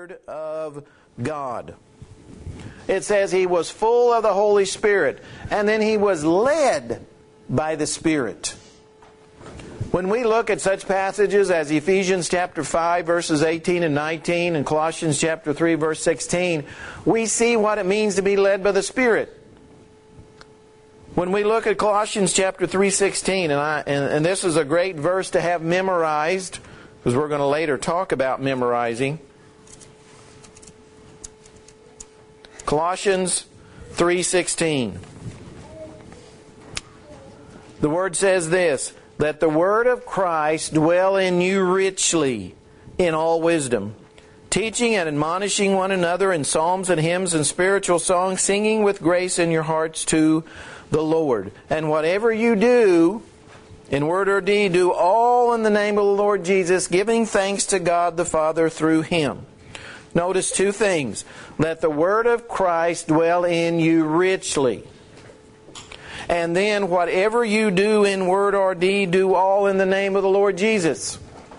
Word of God. It says he was full of the Holy Spirit, and then he was led by the Spirit. When we look at such passages as Ephesians chapter 5 verses 18 and 19 and Colossians chapter 3 verse 16, we see what it means to be led by the Spirit. When we look at Colossians chapter 3:16, and this is a great verse to have memorized, because we're going to later talk about memorizing. Colossians 3:16. The Word says this, "Let the word of Christ dwell in you richly in all wisdom, teaching and admonishing one another in psalms and hymns and spiritual songs, singing with grace in your hearts to the Lord. And whatever you do, in word or deed, do all in the name of the Lord Jesus, giving thanks to God the Father through Him." Notice two things. Let the word of Christ dwell in you richly. And then whatever you do in word or deed, do all in the name of the Lord Jesus.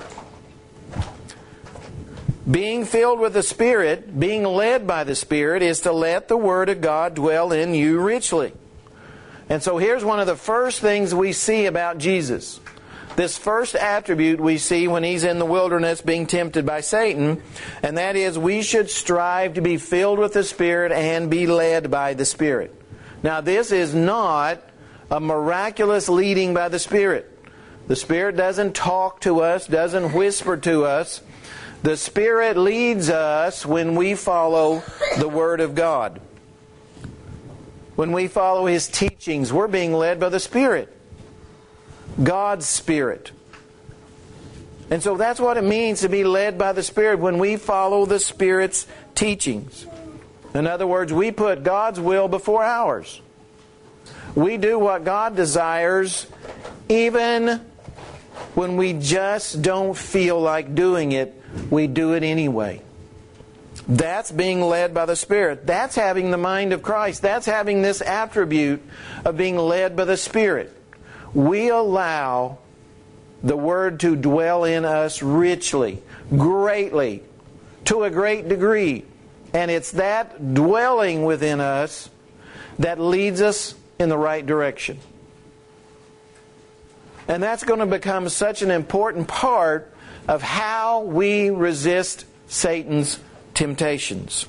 Being filled with the Spirit, being led by the Spirit, is to let the Word of God dwell in you richly. And so here's one of the first things we see about Jesus. This first attribute we see when He's in the wilderness being tempted by Satan, and that is we should strive to be filled with the Spirit and be led by the Spirit. Now this is not a miraculous leading by the Spirit. The Spirit doesn't talk to us, doesn't whisper to us. The Spirit leads us when we follow the Word of God. When we follow His teachings, we're being led by the Spirit. God's Spirit. And so that's what it means to be led by the Spirit when we follow the Spirit's teachings. In other words, we put God's will before ours. We do what God desires even when we just don't feel like doing it. We do it anyway. That's being led by the Spirit. That's having the mind of Christ. That's having this attribute of being led by the Spirit. We allow the Word to dwell in us richly, greatly, to a great degree. And it's that dwelling within us that leads us in the right direction. And that's going to become such an important part of how we resist Satan's temptations.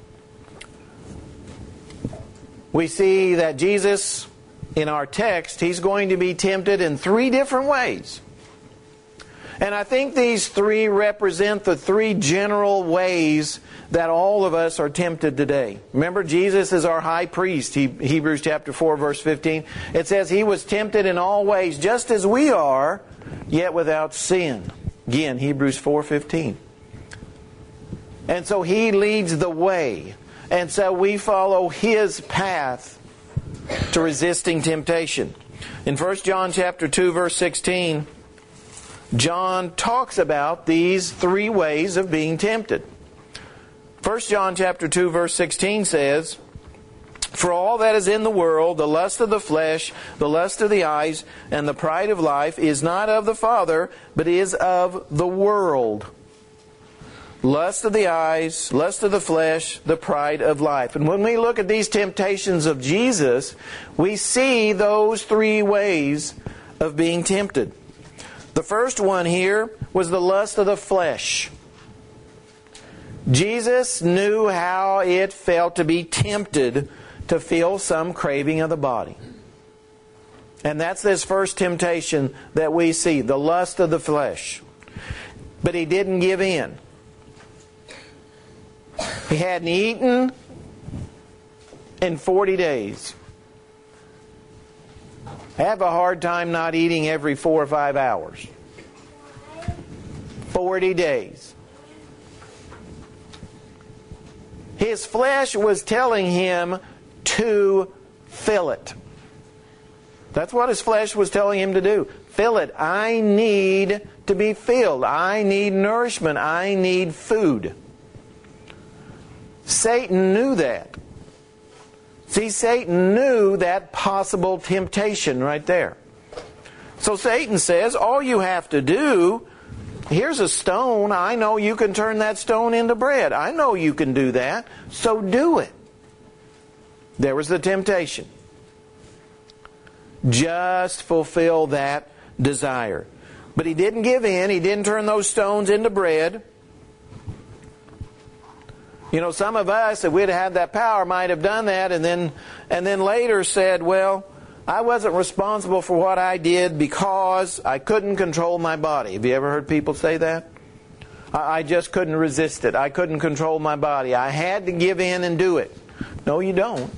We see that Jesus, in our text, He's going to be tempted in three different ways. And I think these three represent the three general ways that all of us are tempted today. Remember, Jesus is our high priest. Hebrews chapter 4, verse 15. It says He was tempted in all ways, just as we are, yet without sin. Again, Hebrews 4:15. And so He leads the way. And so we follow His path to resisting temptation. In 1 John chapter 2, verse 16, John talks about these three ways of being tempted. 1 John chapter 2, verse 16 says, "For all that is in the world, the lust of the flesh, the lust of the eyes, and the pride of life, is not of the Father, but is of the world." Lust of the eyes, lust of the flesh, the pride of life. And when we look at these temptations of Jesus, we see those three ways of being tempted. The first one here was the lust of the flesh. Jesus knew how it felt to be tempted to feel some craving of the body. And that's this first temptation that we see, the lust of the flesh. But He didn't give in. He hadn't eaten in 40 days. I have a hard time not eating every 4 or 5 hours. 40 days. His flesh was telling him to fill it. That's what his flesh was telling him to do. Fill it. I need to be filled. I need nourishment. I need food. Satan knew that. See, Satan knew that possible temptation right there. So Satan says, all you have to do here's a stone. I know you can turn that stone into bread. I know you can do that. So do it. There was the temptation. Just fulfill that desire. But he didn't give in. He didn't turn those stones into bread. You know, some of us, if we'd had that power, might have done that and then later said, well, I wasn't responsible for what I did because I couldn't control my body. Have you ever heard people say that? I just couldn't resist it. I couldn't control my body. I had to give in and do it. No, you don't.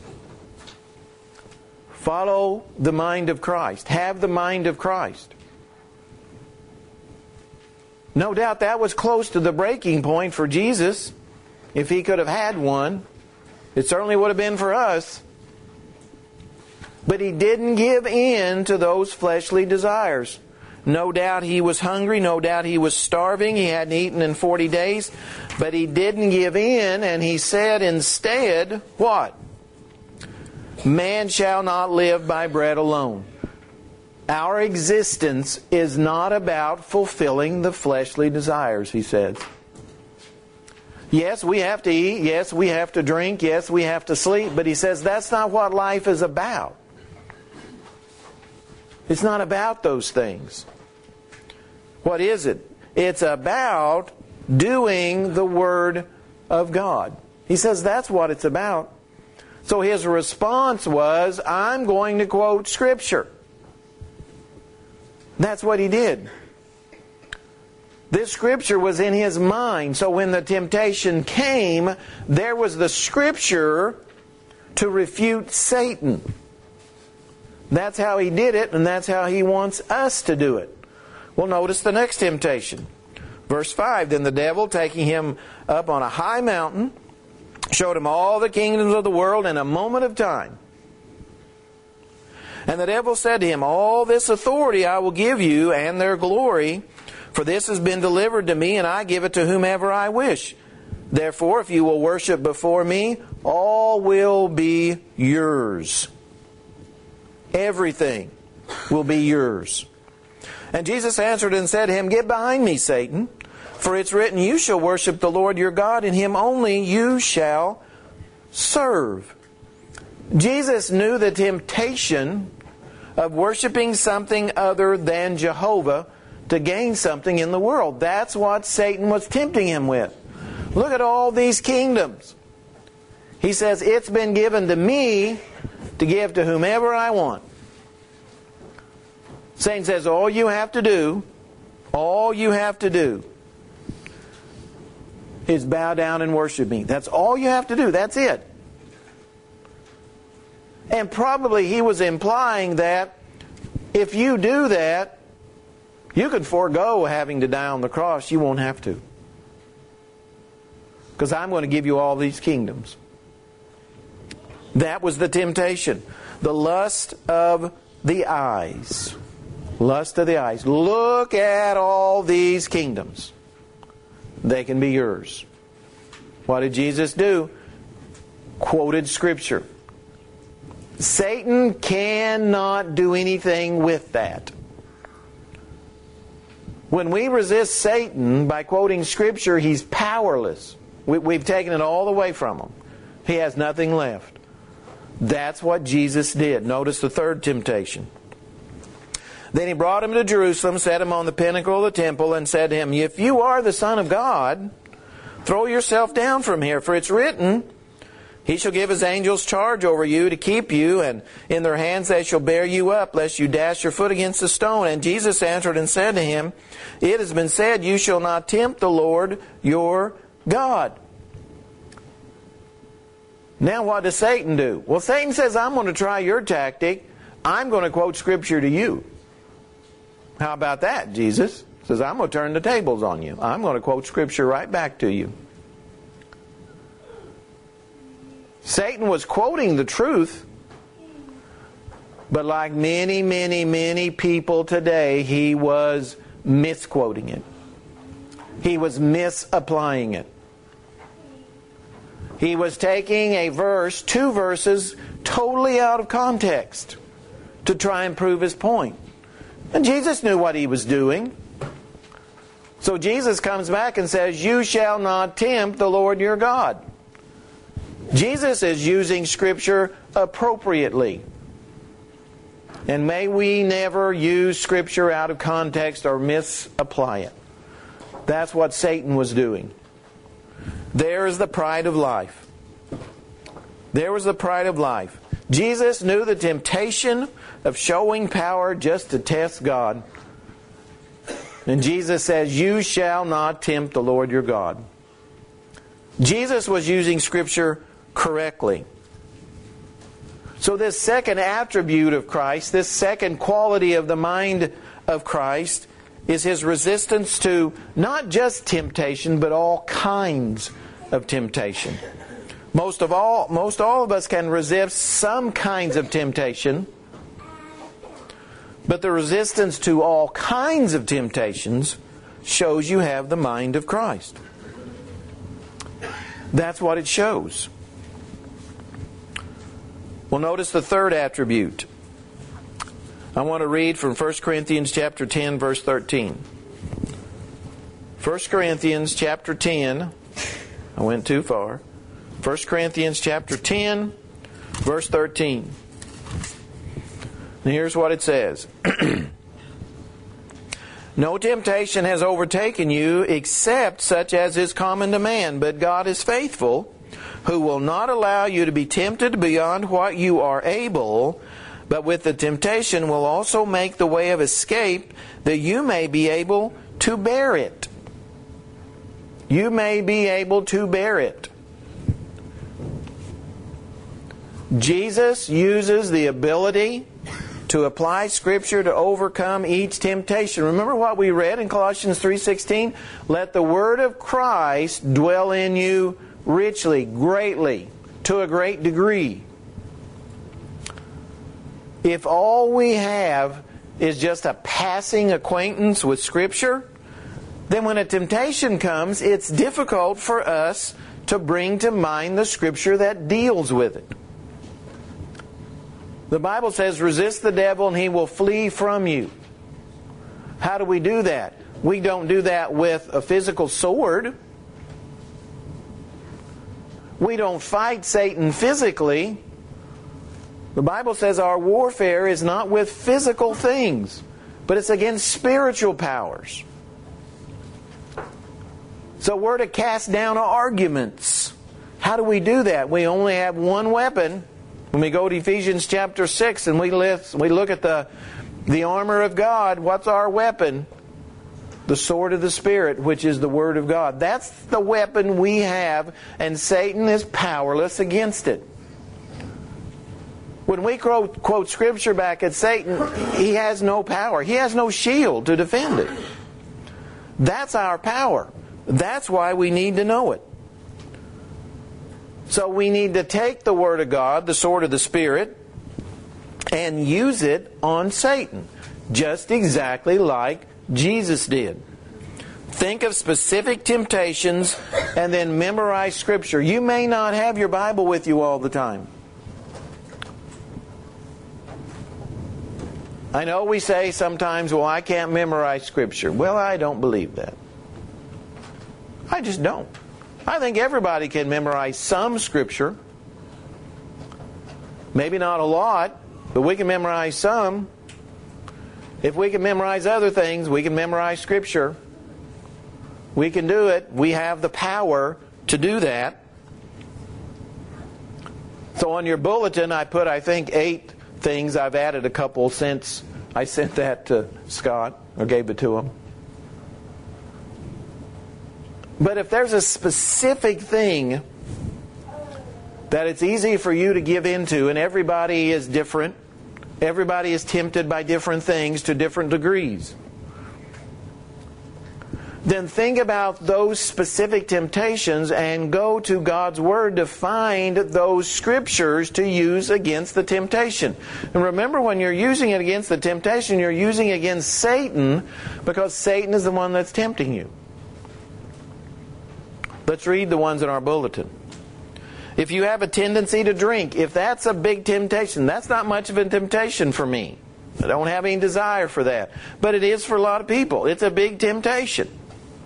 Follow the mind of Christ. Have the mind of Christ. No doubt that was close to the breaking point for Jesus. If he could have had one, it certainly would have been for us. But he didn't give in to those fleshly desires. No doubt he was hungry. No doubt he was starving. He hadn't eaten in 40 days. But he didn't give in, and he said instead, what? Man shall not live by bread alone. Our existence is not about fulfilling the fleshly desires, he says. Yes, we have to eat. Yes, we have to drink. Yes, we have to sleep. But he says that's not what life is about. It's not about those things. What is it? It's about doing the Word of God. He says that's what it's about. So his response was, I'm going to quote Scripture. That's what he did. This Scripture was in his mind. So when the temptation came, there was the Scripture to refute Satan. That's how he did it, and that's how he wants us to do it. Well, notice the next temptation. Verse 5, Then the devil, taking him up on a high mountain, showed him all the kingdoms of the world in a moment of time. And the devil said to him, All this authority I will give you, and their glory, for this has been delivered to me, and I give it to whomever I wish. Therefore, if you will worship before me, all will be yours. Everything will be yours. And Jesus answered and said to him, Get behind me, Satan, for it's written, You shall worship the Lord your God, and Him only you shall serve. Jesus knew the temptation of worshiping something other than Jehovah to gain something in the world. That's what Satan was tempting him with. Look at all these kingdoms. He says, it's been given to me to give to whomever I want. Satan says, all you have to do is bow down and worship me. That's all you have to do. That's it. And probably he was implying that if you do that, you could forego having to die on the cross. You won't have to. Because I'm going to give you all these kingdoms. That was the temptation. The lust of the eyes. Lust of the eyes. Look at all these kingdoms. They can be yours. What did Jesus do? Quoted Scripture. Satan cannot do anything with that. When we resist Satan by quoting Scripture, he's powerless. We've taken it all away from him. He has nothing left. That's what Jesus did. Notice the third temptation. Then he brought him to Jerusalem, set him on the pinnacle of the temple, and said to him, If you are the Son of God, throw yourself down from here, for it's written, He shall give His angels charge over you to keep you, and in their hands they shall bear you up, lest you dash your foot against a stone. And Jesus answered and said to him, It has been said, You shall not tempt the Lord your God. Now what does Satan do? Well, Satan says, I'm going to try your tactic. I'm going to quote Scripture to you. How about that, Jesus? He says, I'm going to turn the tables on you. I'm going to quote Scripture right back to you. Satan was quoting the truth, but like many, many, many people today, he was misquoting it. He was misapplying it. He was taking a verse, two verses, totally out of context to try and prove his point. And Jesus knew what he was doing. So Jesus comes back and says, you shall not tempt the Lord your God. Jesus is using Scripture appropriately. And may we never use Scripture out of context or misapply it. That's what Satan was doing. There is the pride of life. There was the pride of life. Jesus knew the temptation of showing power just to test God. And Jesus says, you shall not tempt the Lord your God. Jesus was using Scripture correctly. So this second attribute of Christ, this second quality of the mind of Christ, is His resistance to not just temptation, but all kinds of temptation. Most all of us can resist some kinds of temptation, but the resistance to all kinds of temptations shows you have the mind of Christ. That's what it shows. Well, notice the third attribute. I want to read from 1 Corinthians chapter 10, verse 13. 1 Corinthians chapter 10. I went too far. 1 Corinthians chapter 10, verse 13. And here's what it says. No temptation has overtaken you except such as is common to man, but God is faithful, who will not allow you to be tempted beyond what you are able, but with the temptation will also make the way of escape, that you may be able to bear it. You may be able to bear it. Jesus uses the ability to apply Scripture to overcome each temptation. Remember what we read in Colossians 3:16? Let the word of Christ dwell in you richly, greatly, to a great degree. If all we have is just a passing acquaintance with Scripture, then when a temptation comes, it's difficult for us to bring to mind the Scripture that deals with it. The Bible says, resist the devil and he will flee from you. How do we do that? We don't do that with a physical sword. We don't fight Satan physically. The Bible says our warfare is not with physical things, but it's against spiritual powers. So we're to cast down arguments. How do we do that? We only have one weapon. When we go to Ephesians chapter 6 and we look at the armor of God, what's our weapon? The sword of the Spirit, which is the Word of God. That's the weapon we have, and Satan is powerless against it. When we quote Scripture back at Satan, he has no power. He has no shield to defend it. That's our power. That's why we need to know it. So we need to take the Word of God, the sword of the Spirit, and use it on Satan, just exactly like Jesus did. Think of specific temptations and then memorize Scripture. You may not have your Bible with you all the time. I know we say sometimes, well, I can't memorize Scripture. Well, I don't believe that. I just don't. I think everybody can memorize some Scripture. Maybe not a lot, but we can memorize some. If we can memorize other things, we can memorize Scripture. We can do it. We have the power to do that. So on your bulletin, I put, I think, 8 things. I've added a couple since I sent that to Scott, or gave it to him. But if there's a specific thing that it's easy for you to give into, and everybody is different, everybody is tempted by different things to different degrees, then think about those specific temptations and go to God's Word to find those Scriptures to use against the temptation. And remember, when you're using it against the temptation, you're using it against Satan, because Satan is the one that's tempting you. Let's read the ones in our bulletin. If you have a tendency to drink, if that's a big temptation, that's not much of a temptation for me. I don't have any desire for that. But it is for a lot of people. It's a big temptation.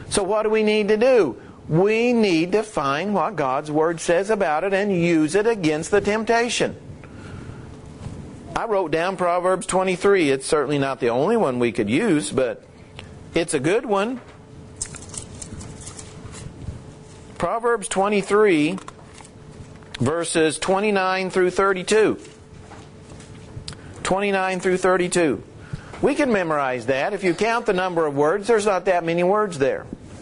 So what do we need to do? We need to find what God's Word says about it and use it against the temptation. I wrote down Proverbs 23. It's certainly not the only one we could use, but it's a good one. Proverbs 23, verses 29 through 32. 29 through 32. We can memorize that. If you count the number of words, there's not that many words there.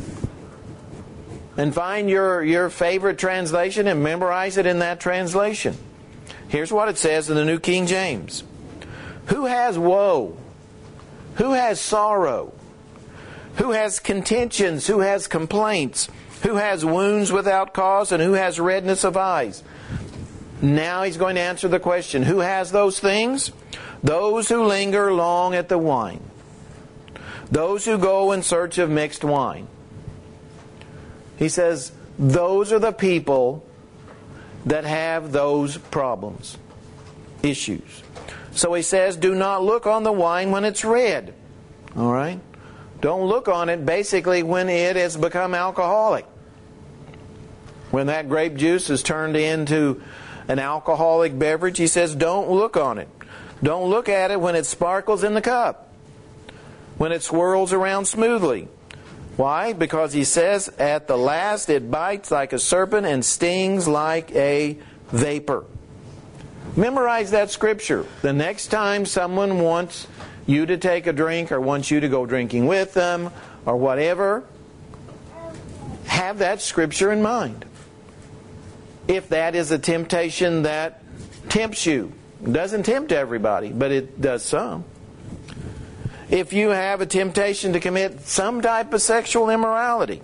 And find your favorite translation and memorize it in that translation. Here's what it says in the New King James. Who has woe? Who has sorrow? Who has contentions? Who has complaints? Who has wounds without cause? And who has redness of eyes? Now he's going to answer the question. Who has those things? Those who linger long at the wine. Those who go in search of mixed wine. He says, those are the people that have those problems, issues. So he says, do not look on the wine when it's red. All right? Don't look on it basically when it has become alcoholic. When that grape juice is turned into an alcoholic beverage, he says, don't look on it. Don't look at it when it sparkles in the cup, when it swirls around smoothly. Why? Because he says, at the last it bites like a serpent and stings like a vapor. Memorize that scripture. The next time someone wants you to take a drink or wants you to go drinking with them or whatever, have that scripture in mind. If that is a temptation that tempts you. It doesn't tempt everybody, but it does some. If you have a temptation to commit some type of sexual immorality,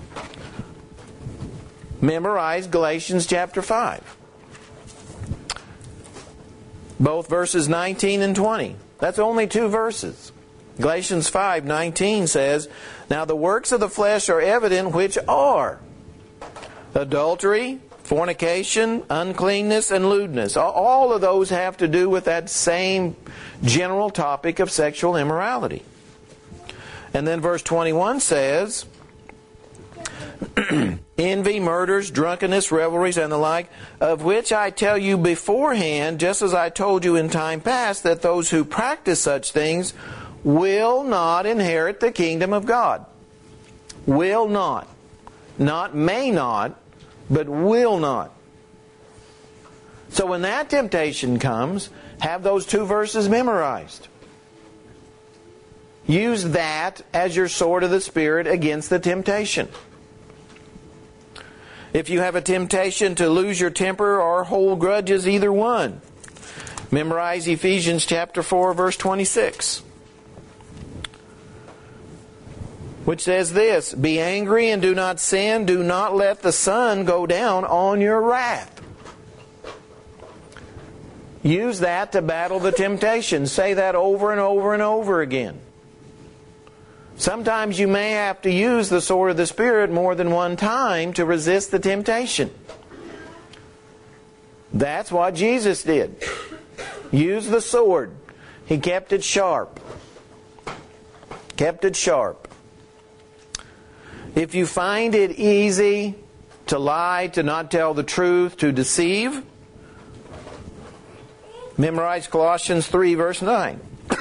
memorize Galatians chapter 5. Both verses 19 and 20. That's only 2 verses. Galatians 5:19 says, now the works of the flesh are evident, which are adultery, fornication, uncleanness, and lewdness. All of those have to do with that same general topic of sexual immorality. And then verse 21 says, envy, murders, drunkenness, revelries, and the like, of which I tell you beforehand, just as I told you in time past, that those who practice such things will not inherit the kingdom of God. Will not. Not may not, but will not. So when that temptation comes, have those 2 verses memorized. Use that as your sword of the Spirit against the temptation. If you have a temptation to lose your temper or hold grudges, either one, memorize Ephesians chapter 4, verse 26. Which says this, be angry and do not sin, do not let the sun go down on your wrath. Use that to battle the temptation. Say that over and over and over again. Sometimes you may have to use the sword of the Spirit more than one time to resist the temptation. That's what Jesus did. Use the sword. He kept it sharp. Kept it sharp. If you find it easy to lie, to not tell the truth, to deceive, memorize Colossians 3, verse 9.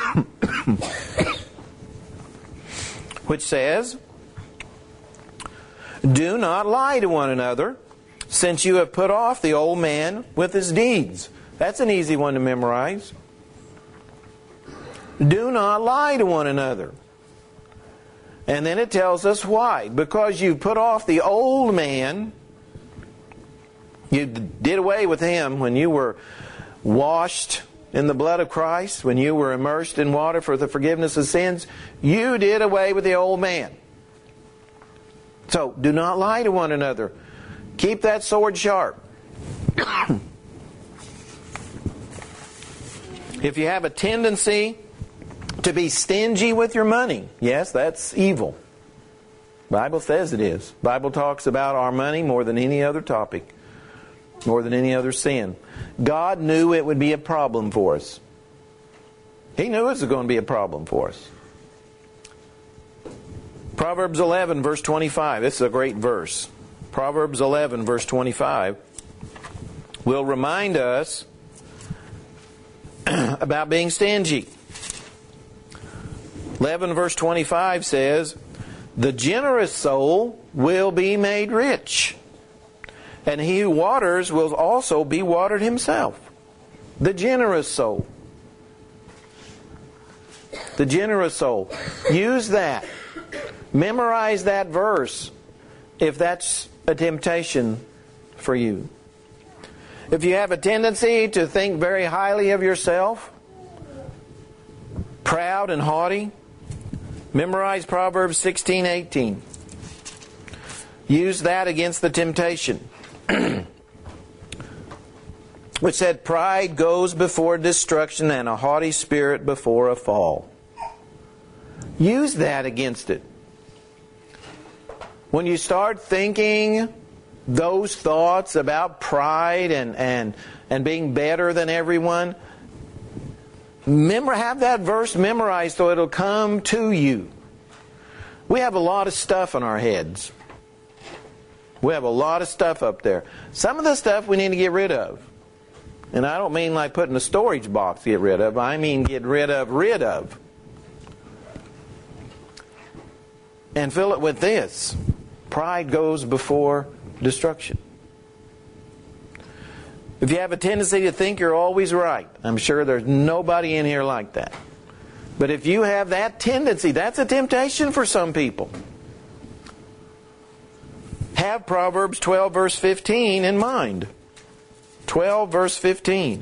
Which says, do not lie to one another, since you have put off the old man with his deeds. That's an easy one to memorize. Do not lie to one another. And then it tells us why. Because you put off the old man, you did away with him when you were washed in the blood of Christ, when you were immersed in water for the forgiveness of sins. You did away with the old man. So, do not lie to one another. Keep that sword sharp. If you have a tendency to be stingy with your money, yes, that's evil. The Bible says it is. The Bible talks about our money more than any other topic, more than any other sin. God knew it would be a problem for us. He knew it was going to be a problem for us. Proverbs 11, verse 25. This is a great verse. Proverbs 11, verse 25 will remind us about being stingy. 11, verse 25 says, "The generous soul will be made rich, and he who waters will also be watered himself." The generous soul. The generous soul. Use that. Memorize that verse if that's a temptation for you. If you have a tendency to think very highly of yourself, proud and haughty, memorize Proverbs 16:18. Use that against the temptation. Which said, "Pride goes before destruction and a haughty spirit before a fall." Use that against it. When you start thinking those thoughts about pride and being better than everyone, have that verse memorized so it'll come to you. We have a lot of stuff in our heads. We have a lot of stuff up there. Some of the stuff we need to get rid of. And I don't mean like put in a storage box to get rid of. I mean get rid of. And fill it with this. Pride goes before destruction. If you have a tendency to think you're always right, I'm sure there's nobody in here like that. But if you have that tendency, that's a temptation for some people. Have Proverbs 12 verse 15 in mind. 12 verse 15.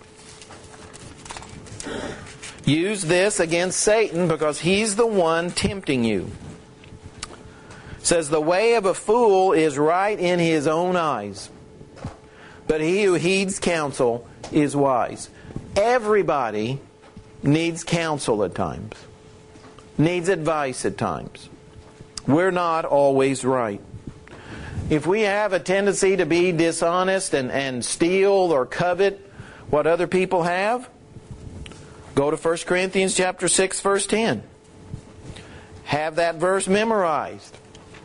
Use this against Satan because he's the one tempting you. It says, "The way of a fool is right in his own eyes, but he who heeds counsel is wise." Everybody needs counsel at times. Needs advice at times. We're not always right. If we have a tendency to be dishonest and steal or covet what other people have, go to 1 Corinthians chapter 6, verse 10. Have that verse memorized.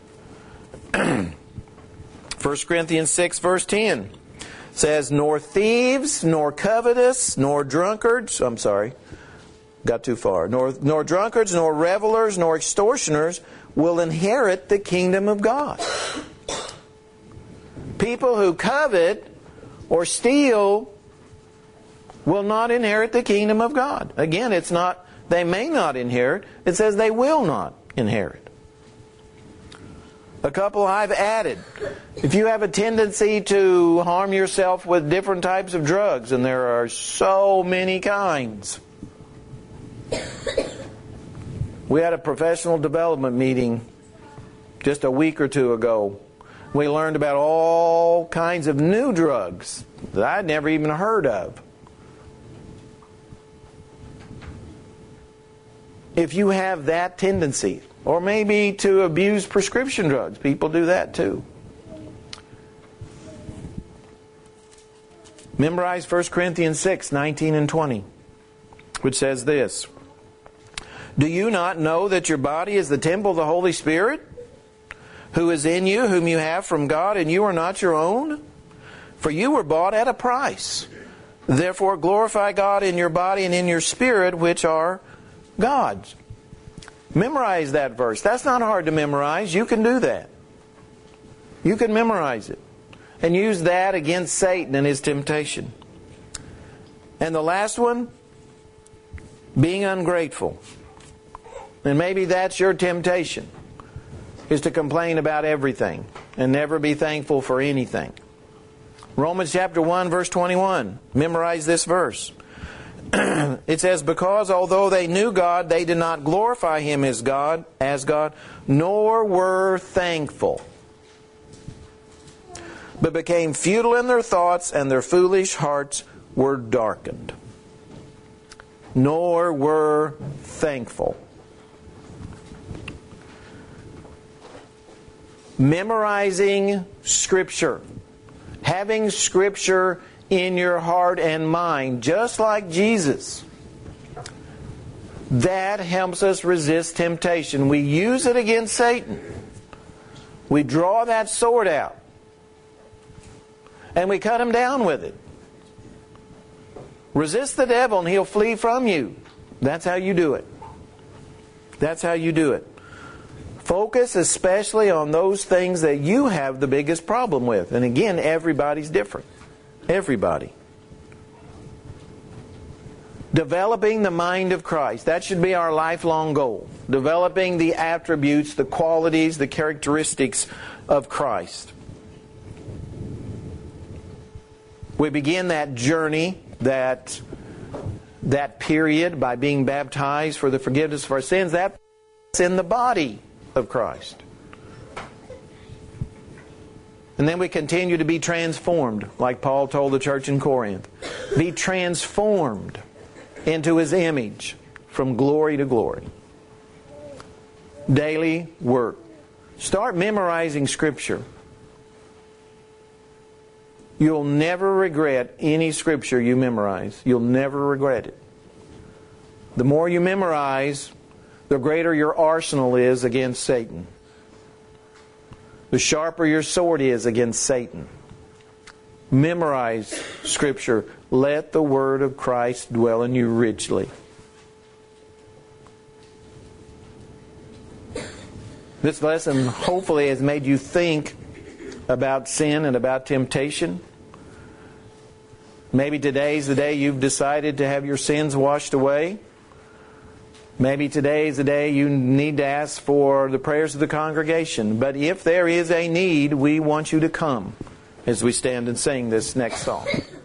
1 Corinthians 6, verse 10 says, "Nor thieves, nor covetous, nor drunkards," got too far. Nor drunkards, nor revelers, nor extortioners will inherit the kingdom of God." People who covet or steal will not inherit the kingdom of God. Again, it's not they may not inherit. It says they will not inherit. A couple I've added. If you have a tendency to harm yourself with different types of drugs, and there are so many kinds. We had a professional development meeting just a week or two ago. We learned about all kinds of new drugs that I'd never even heard of. If you have that tendency, or maybe to abuse prescription drugs, people do that too. Memorize 1 Corinthians 6, 19 and 20, which says this, "Do you not know that your body is the temple of the Holy Spirit, who is in you, whom you have from God, and you are not your own? For you were bought at a price. Therefore glorify God in your body and in your spirit, which are God's." Memorize that verse. That's not hard to memorize. You can do that. You can memorize it. And use that against Satan and his temptation. And the last one, being ungrateful. And maybe that's your temptation, is to complain about everything and never be thankful for anything. Romans chapter 1, verse 21. Memorize this verse. It says, "Because although they knew God, they did not glorify Him as God, nor were thankful, but became futile in their thoughts, and their foolish hearts were darkened." Nor were thankful. Memorizing Scripture. Having Scripture in your heart and mind, just like Jesus. That helps us resist temptation. We use it against Satan. We draw that sword out. And we cut him down with it. Resist the devil and he'll flee from you. That's how you do it. That's how you do it. Focus especially on those things that you have the biggest problem with. And again, everybody's different. Everybody. Developing the mind of Christ. That should be our lifelong goal. Developing the attributes, the qualities, the characteristics of Christ. We begin that journey, that period, by being baptized for the forgiveness of our sins. That's in the body of Christ. And then we continue to be transformed, like Paul told the church in Corinth. Be transformed into His image from glory to glory. Daily work. Start memorizing Scripture. You'll never regret any Scripture you memorize. You'll never regret it. The more you memorize, the greater your arsenal is against Satan. The sharper your sword is against Satan. Memorize Scripture. Let the Word of Christ dwell in you richly. This lesson hopefully has made you think about sin and about temptation. Maybe today's the day you've decided to have your sins washed away. Maybe today's the day you need to ask for the prayers of the congregation. But if there is a need, we want you to come as we stand and sing this next song.